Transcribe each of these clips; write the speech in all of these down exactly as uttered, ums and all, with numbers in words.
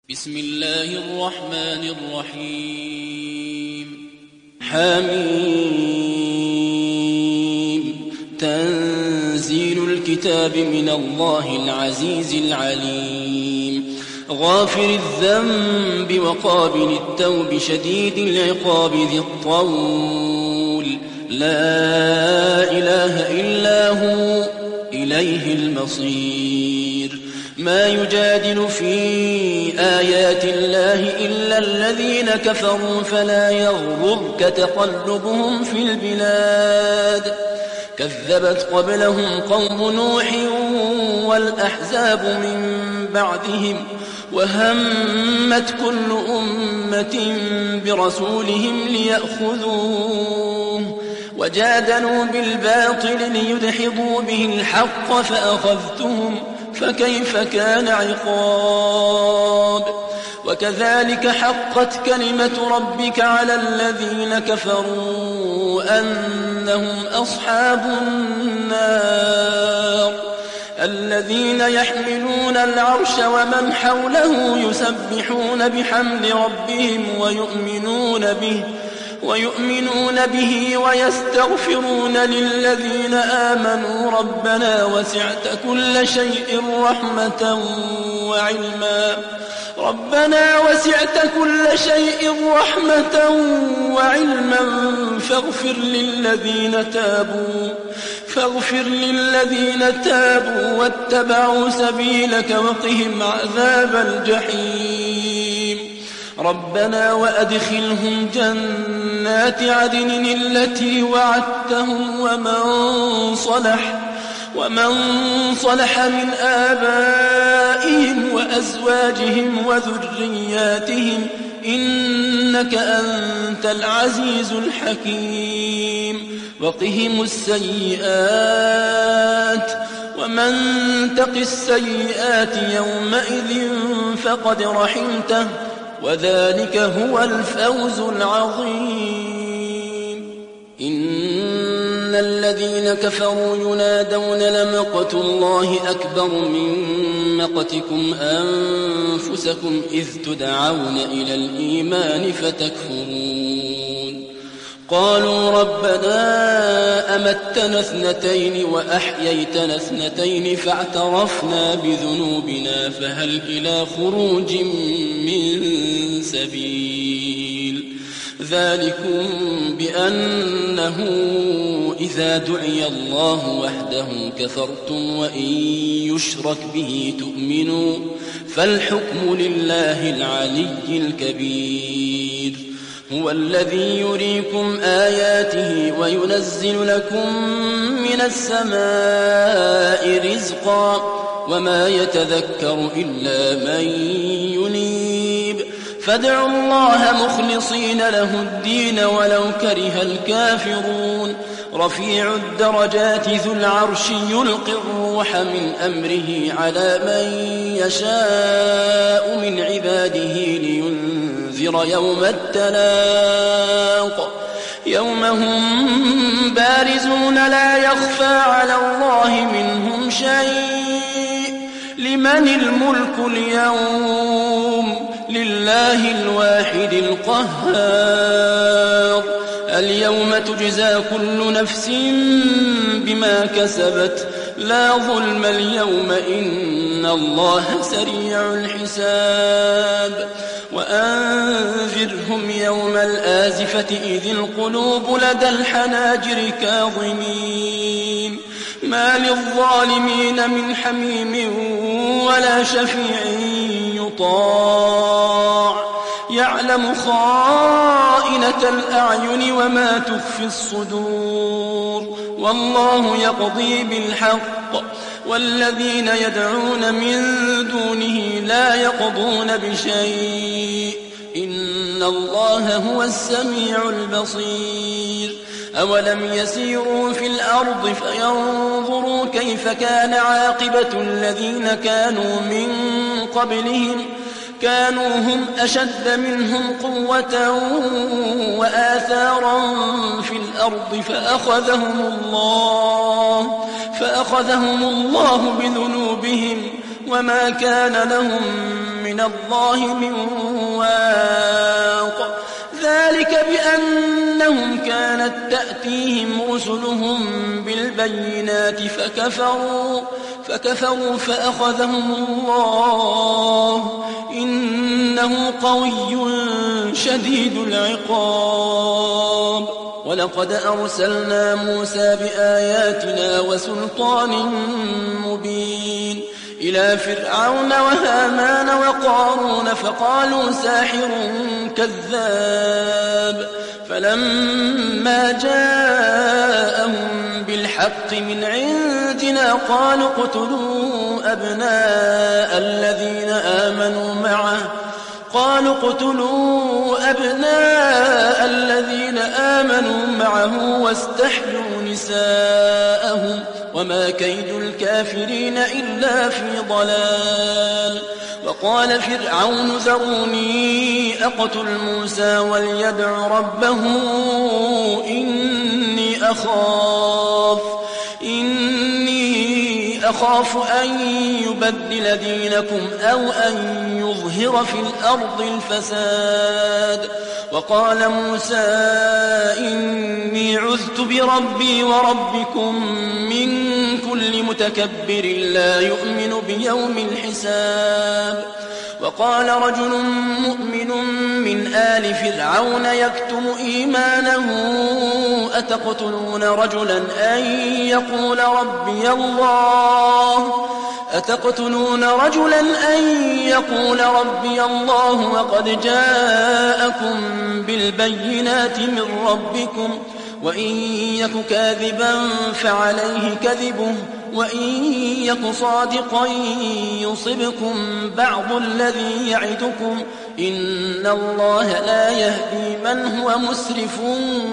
بسم الله الرحمن الرحيم. حميم. تنزيل الكتاب من الله العزيز العليم. غافر الذنب وقابل التوب شديد العقاب ذي الطول. لا إله إلا هو إليه المصير. ما يجادل في آيات الله إلا الذين كفروا فلا يغررك تقلبهم في البلاد. كذبت قبلهم قوم نوح والأحزاب من بعدهم وهمت كل أمة برسولهم ليأخذوه وجادلوا بالباطل ليدحضوا به الحق فأخذتهم فكيف كان عقاب. وكذلك حقت كلمة ربك على الذين كفروا أنهم أصحاب النار. الذين يحملون العرش ومن حوله يسبحون بحمد ربهم ويؤمنون به ويؤمنون به ويستغفرون للذين آمنوا ربنا وسعت كل شيء رحمة وعلما ربنا وسعت كل شيء رحمة وعلما فاغفر للذين تابوا فاغفر للذين تابوا واتبعوا سبيلك وقهم عذاب الجحيم. ربنا وأدخلهم جنات عدن التي وعدتهم ومن صلح ومن صلح من آبائهم وأزواجهم وذرياتهم إنك أنت العزيز الحكيم. وقهم السيئات ومن تق السيئات يومئذ فقد رحمته وذلك هو الفوز العظيم. إن الذين كفروا ينادون لمقت الله أكبر من مقتكم أنفسكم إذ تدعون إلى الإيمان فتكفرون. قالوا ربنا أمتنا اثنتين وأحييتنا اثنتين فاعترفنا بذنوبنا فهل إلى خروج من سبيل. ذلكم بأنه إذا دعي الله وحده كفرتم وإن يشرك به تؤمنوا فالحكم لله العلي الكبير. هو الذي يريكم آياته وينزل لكم من السماء رزقا وما يتذكر إلا من ينيب. فادعوا الله مخلصين له الدين ولو كره الكافرون. رفيع الدرجات ذو العرش يلقي الروح من أمره على من يشاء من عباده لينذر يوم التلاق. يوم هم بارزون لا يخفى على الله منهم شيء. لمن الملك اليوم؟ لله الواحد القهار. اليوم تجزى كل نفس بما كسبت لا ظلم اليوم إن الله سريع الحساب. وأنذرهم يوم الآزفة إذ القلوب لدى الحناجر كاظمين ما للظالمين من حميم ولا شفيع يطاع. يعلم خائنة الأعين وما تخفي الصدور والله يقضي بالحق والذين يدعون من دونه لا يقضون بشيء إن الله هو السميع البصير. أولم يسيروا في الأرض فينظروا كيف كان عاقبة الذين كانوا من قبلهم كانوا هم أشد منهم قوة وآثارا في الأرض فأخذهم الله فأخذهم الله بذنوبهم وما كان لهم من من الله من واق ذلك بأنهم كانت تأتيهم رسلهم بالبينات فكفروا فكفروا فأخذهم الله إنه قوي شديد العقاب ولقد أرسلنا موسى بآياتنا وسلطان مبين إلى فرعون وهامان وقارون فقالوا ساحر كذاب فلما جاءهم بالحق من عندنا قالوا اقتلوا أبناء الذين آمنوا معه قالوا اقتلوا أبناء الذين آمنوا معه واستحيوا نساءهم وما كيد الكافرين إلا في ضلال وقال فرعون ذروني أقتل موسى وليدع ربه إني أخاف إني أخاف أن يبدل دينكم أو أن يظهر في الأرض الفساد وقال موسى إني عذت بربي وربكم من كل متكبر لا يؤمن بيوم الحساب وقال رجل مؤمن من آل فرعون يكتم إيمانه أتقتلون رجلا أن يقول ربي الله أتقتلون رجلا أن يقول ربي الله وقد جاءكم بالبينات من ربكم وإن يك كاذبا فعليه كذبه وإن يك صادقا يصبكم بعض الذي يعدكم إن الله لا يهدي من هو مسرف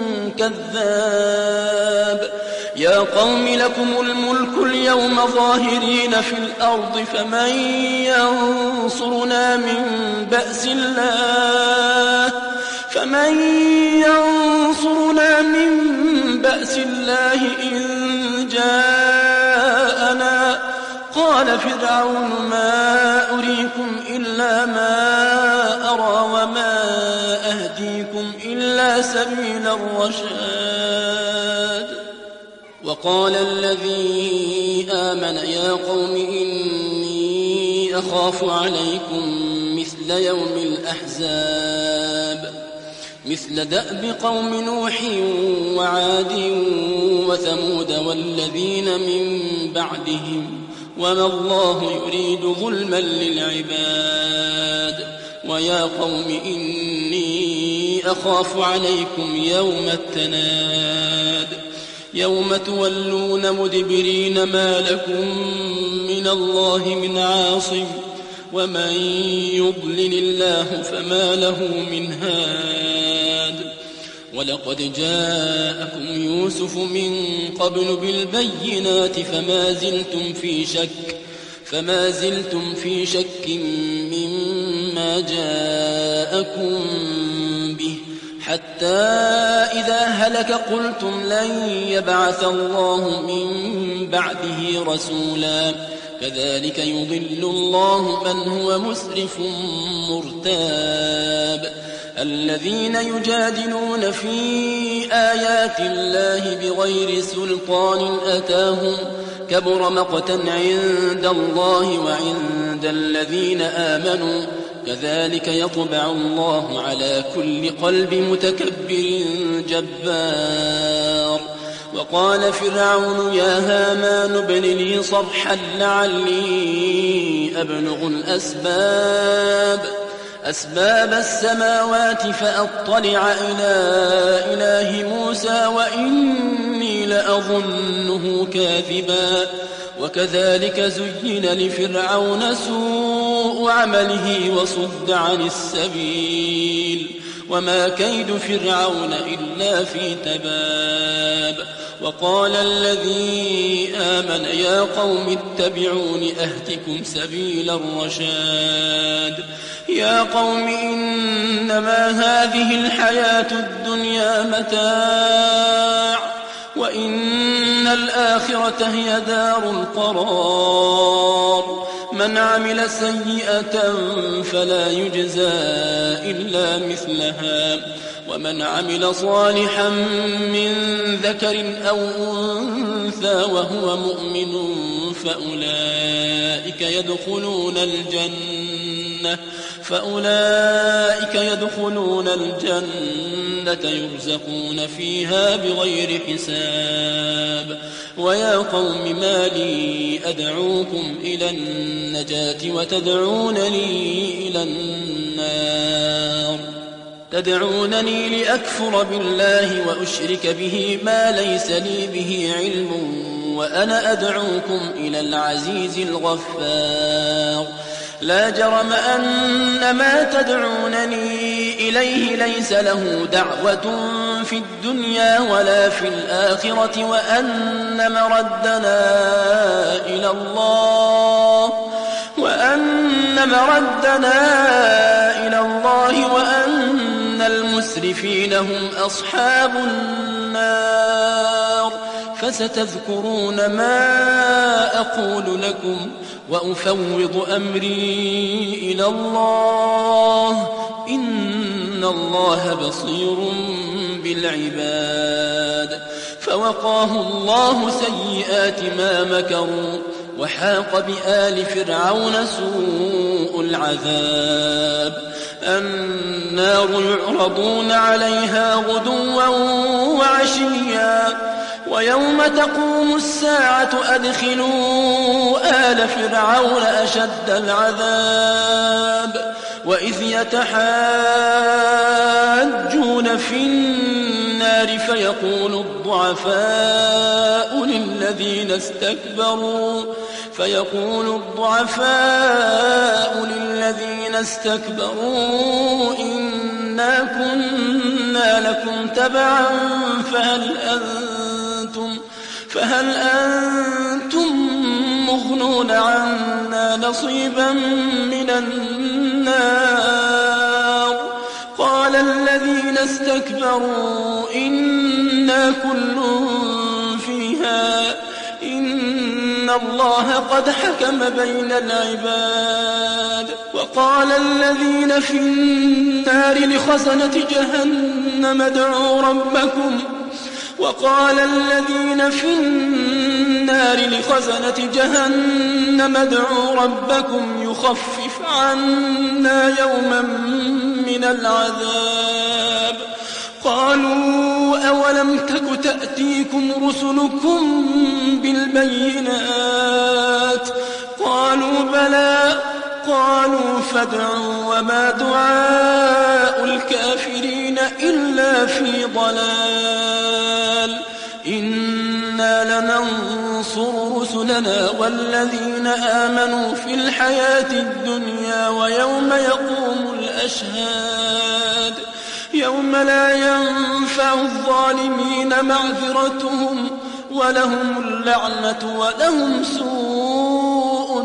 كذاب يا قوم لكم الملك اليوم ظاهرين في الأرض فمن ينصرنا من بأس الله فمن ينصرنا من بأس الله إن جاءنا قال فرعون ما أريكم إلا ما أرى وما أهديكم إلا سبيل الرشاد وقال الذي آمن يا قوم إني أخاف عليكم مثل يوم الأحزاب مثل دأب قوم نوح وعاد وثمود والذين من بعدهم وما الله يريد ظلما للعباد ويا قوم إني أخاف عليكم يوم التناد يوم تولون مدبرين ما لكم من الله من عاصم ومن يضلل الله فما له من هاد ولقد جاءكم يوسف من قبل بالبينات فما زلتم في شك فما زلتم في شك مما جاءكم به حتى إذا هلك قلتم لن يبعث الله من بعده رسولا كذلك يضل الله من هو مسرف مرتاب الذين يجادلون في آيات الله بغير سلطان أتاهم كبر مقتا عند الله وعند الذين آمنوا كذلك يطبع الله على كل قلب متكبر جبار وقال فرعون يا هامان ابن لي صرحا لعلي أبلغ الأسباب أسباب السماوات فأطلع إلى إله موسى وإني لأظنه كاذبا وكذلك زين لفرعون سوء عمله وصد عن السبيل وما كيد فرعون إلا في تباب وقال الذي آمن يا قوم اتبعون أهدكم سبيل الرشاد يا قوم إنما هذه الحياة الدنيا متاع وإن الآخرة هي دار القرار من عمل سيئة فلا يجزى إلا مثلها ومن عمل صالحا من ذكر أو أنثى وهو مؤمن فأولئك يدخلون الجنة فأولئك يدخلون الجنة يرزقون فيها بغير حساب. ويا قوم ما لي أدعوكم إلى النجاة وتدعونني إلى النار تدعونني لأكفر بالله وأشرك به ما ليس لي به علم وأنا أدعوكم إلى العزيز الغفار. لا جرم أن ما تدعونني إليه ليس له دعوة في الدنيا ولا في الآخرة وأن مردنا إلى الله وأن مردنا إلى الله وأن المسرفين هم أصحاب النار. فستذكرون ما أقول لكم وأفوض أمري إلى الله إن الله بصير بالعباد. فوقاه الله سيئات ما مكروا وحاق بآل فرعون سوء العذاب. النار يعرضون عليها غدوا وعشيا ويوم تقوم الساعة أدخلوا آل فرعون أشد العذاب. وإذ يتحاجون في النار فيقول الضعفاء للذين استكبروا فيقول الضعفاء للذين استكبروا إنا كنا لكم تبعا فهل أنتم فهل أنتم مغنون عنا نصيبا من النار. قال الذين استكبروا إنا كل فيها إن الله قد حكم بين العباد. وقال الذين في النار لخزنة جهنم ادعوا ربكم وقال الذين في النار لخزنة جهنم ادعوا ربكم يخفف عنا يوما من العذاب. قالوا أولم تك تأتيكم رسلكم بالبينات قالوا بلى قالوا فادعوا وما دعاء الكافرين إلا في ضلال. إنا لننصر رسلنا والذين آمنوا في الحياة الدنيا ويوم يقوم الأشهاد يوم لا ينفع الظالمين معذرتهم ولهم اللعنة ولهم سوء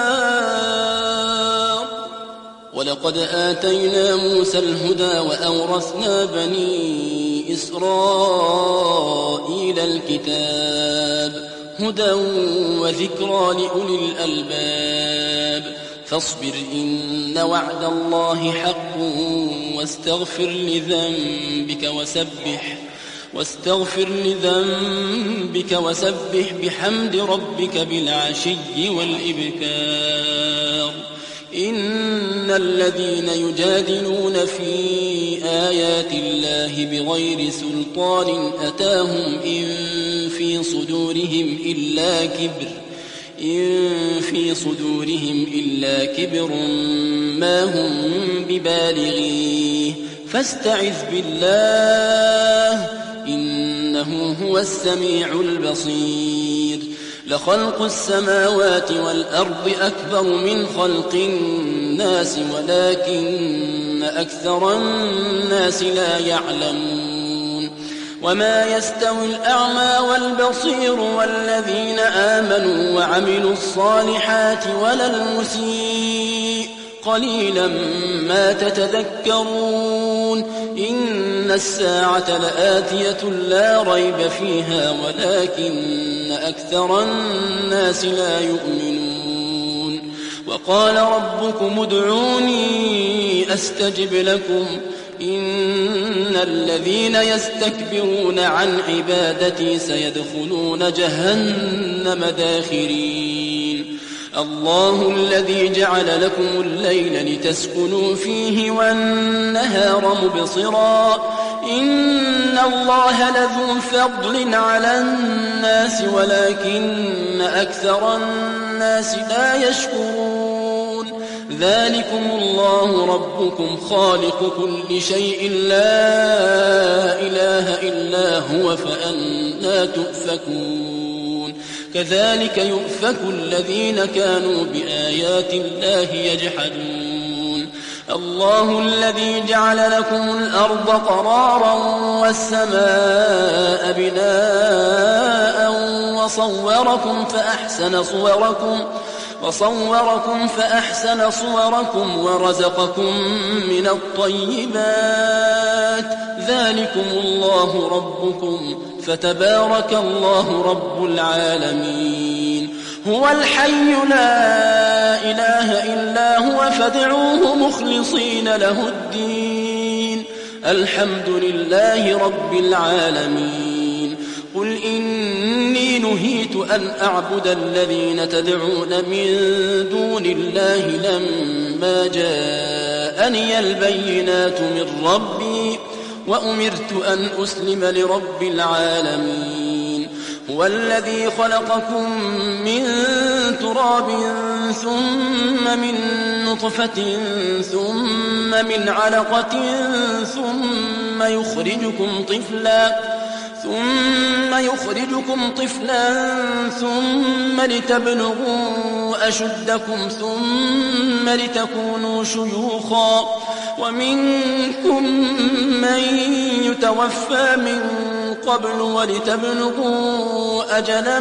الدار. ولقد آتينا موسى الهدى وأورثنا بني إسرائيل الكتاب هدى وذكرى لأولي الألباب. فاصبر إن وعد الله حق واستغفر لذنبك وسبح واستغفر لذنبك وسبح بحمد ربك بالعشي والإبكار. إن الذين يجادلون في آيات الله بغير سلطان أتاهم إن في صدورهم إلا كبر إن في صدورهم إلا كبر ما هم ببالغيه فاستعذ بالله إنه هو السميع البصير. لخلق السماوات والأرض أكبر من خلق الناس ولكن أكثر الناس لا يعلمون. وما يستوي الأعمى والبصير والذين آمنوا وعملوا الصالحات ولا المسيء قليلا ما تتذكرون. إن الساعة لآتية لا ريب فيها ولكن أكثر الناس لا يؤمنون. وقال ربكم ادعوني أستجب لكم إن الذين يستكبرون عن عبادتي سيدخلون جهنم داخرين الله الذي جعل لكم الليل لتسكنوا فيه والنهار مبصرا إن الله لذو فضل على الناس ولكن أكثر الناس لا يشكرون ذلكم الله ربكم خالق كل شيء لا إله إلا هو فأنى تؤفكون كذلك يؤفك الذين كانوا بآيات الله يجحدون الله الذي جعل لكم الأرض قرارا والسماء بناء وصوركم فأحسن صوركم وصوركم فأحسن صوركم ورزقكم من الطيبات ذلكم الله ربكم فتبارك الله رب العالمين هو الحي لا إله إلا هو فادعوه مخلصين له الدين الحمد لله رب العالمين قل إني نهيت أن أعبد الذين تدعون من دون الله لما جاءني البينات من ربي وأمرت أن أسلم لرب العالمين هو الذي خلقكم من تراب ثم من نطفة ثم من علقة ثم يخرجكم طفلا ثم يخرجكم طفلا ثم لتبلغوا أشدكم ثم لتكونوا شيوخا ومنكم من يتوفى من قبل ولتبلغوا أجلا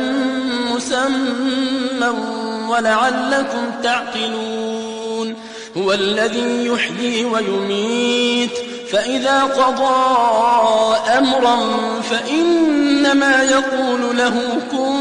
مسمى ولعلكم تعقلون هو الذي يحيي ويميت فإذا قضى أمرا فإنما يقول له كن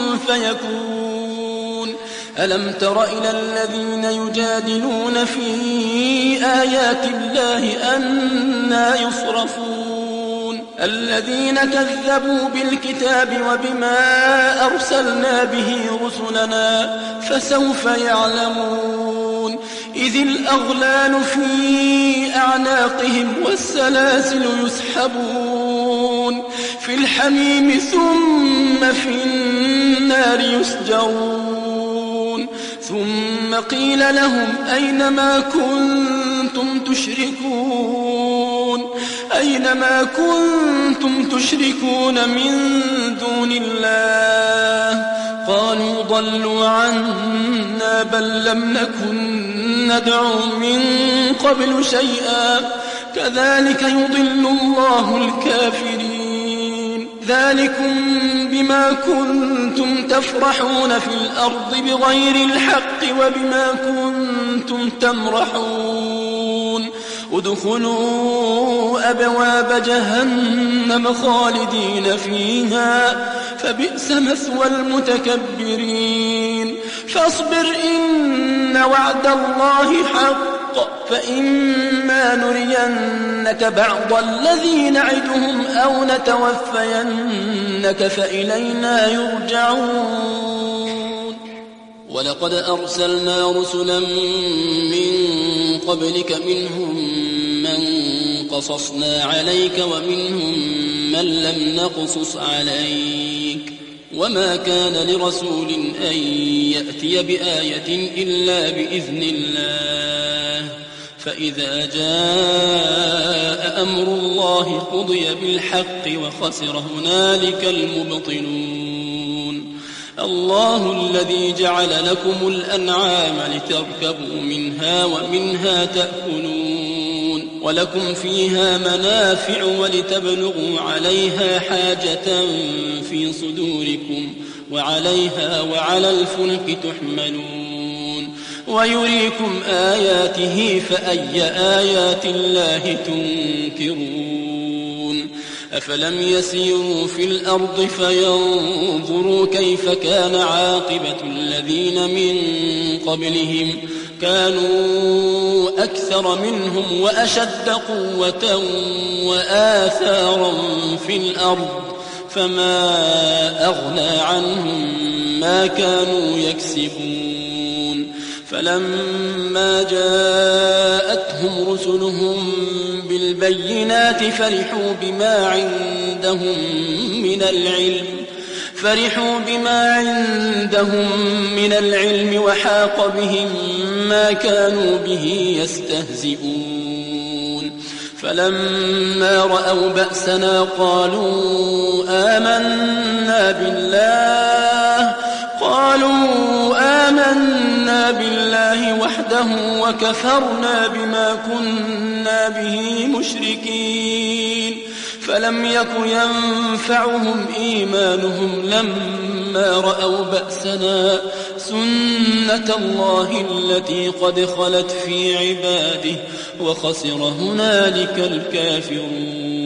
فيكون ألم تر إلى الذين يجادلون في آيات الله أنى يصرفون الذين كذبوا بالكتاب وبما أرسلنا به رسلنا فسوف يعلمون إذ الأغلال في أعناقهم والسلاسل يسحبون في الحميم ثم في النار يسجرون ثم قيل لهم أين ما كنتم تشركون أين ما كنتم تشركون من دون الله قالوا ضلوا عنا بل لم نكن ندعو من قبل شيئا كذلك يضل الله الكافرين ذلكم بما كنتم تفرحون في الأرض بغير الحق وبما كنتم تمرحون ادخلوا أبواب جهنم خالدين فيها فبئس مثوى المتكبرين فاصبر إن وعد الله حق فإما نرينك بعض الذي نعدهم أو نتوفينك فإلينا يرجعون ولقد أرسلنا رسلا من قبلك منهم من قصصنا عليك ومنهم من لم نقصص عليك وما كان لرسول أن يأتي بآية إلا بإذن الله فإذا جاء أمر الله قضي بالحق وخسر هنالك المبطلون الله الذي جعل لكم الأنعام لتركبوا منها ومنها تأكلون ولكم فيها منافع ولتبلغوا عليها حاجة في صدوركم وعليها وعلى الفلك تحملون ويريكم آياته فأي آيات الله تنكرون أفلم يسيروا في الأرض فينظروا كيف كان عاقبة الذين من قبلهم كانوا أكثر منهم وأشد قوة وآثارا في الأرض فما أغنى عنهم ما كانوا يكسبون فلما جاءتهم رسلهم بالبينات فرحوا بما عندهم من العلم فرحوا بما عندهم من العلم وحاق بهم ما كانوا به يستهزئون فلما رأوا بأسنا قالوا آمنا بالله قالوا آمنا بالله وحده وكفرنا بما كنا به مشركين فلم يك ينفعهم إيمانهم لما رأوا بأسنا سنة الله التي قد خلت في عباده وخسر هنالك الكافرون